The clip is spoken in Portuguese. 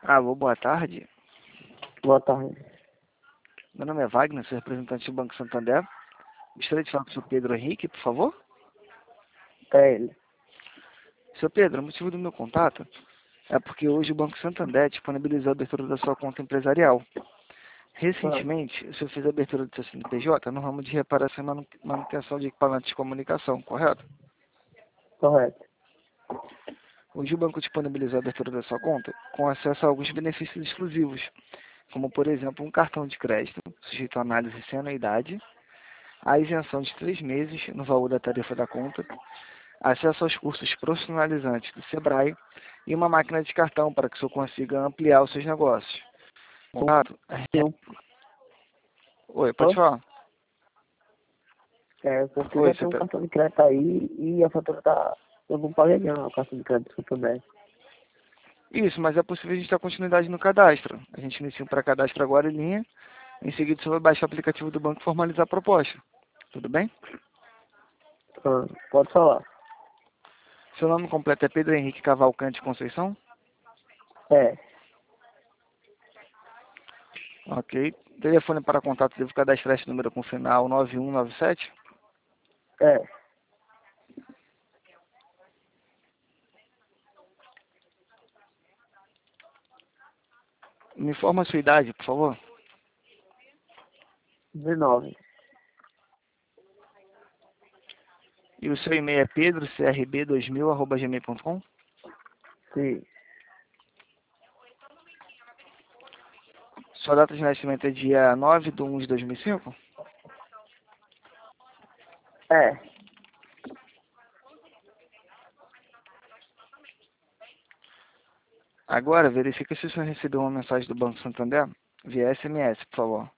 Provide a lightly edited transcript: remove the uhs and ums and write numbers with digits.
Alô, boa tarde. Boa tarde. Meu nome é Wagner, sou representante do Banco Santander. Gostaria de falar com o senhor Pedro Henrique, por favor. É ele. Senhor Pedro, o motivo do meu contato é porque hoje o Banco Santander disponibilizou a abertura da sua conta empresarial. Recentemente, o senhor fez a abertura do seu CNPJ no ramo de reparação e manutenção de equipamentos de comunicação, correto? Correto. Hoje o banco disponibilizou a abertura da sua conta com acesso a alguns benefícios exclusivos, como por exemplo um cartão de crédito, sujeito a análise sem anuidade, a isenção de 3 meses no valor da tarifa da conta, acesso aos cursos profissionalizantes do Sebrae e uma máquina de cartão para que o senhor consiga ampliar os seus negócios. Claro. Eu, Oi, pode Oi? falar. Porque Oi, já seu tem um Pedro. cartão de crédito aí e a fatura tá. Eu não paguei não o cartão de crédito que eu der. Isso, mas é possível a gente dar continuidade no cadastro. A gente inicia um pré-cadastro agora em linha. Em seguida, você vai baixar o aplicativo do banco e formalizar a proposta. Tudo bem? Pode falar. Seu nome completo é Pedro Henrique Cavalcante Conceição? É. Ok. Telefone para contato, devo cadastrar esse número com final 9197? É. Me informa a sua idade, por favor. 19. E o seu e-mail é pedrocrb2000@gmail.com? Sim. Sua data de nascimento é dia 9/1/2005? É. Agora, verifica se o senhor recebeu uma mensagem do Banco Santander via SMS, por favor.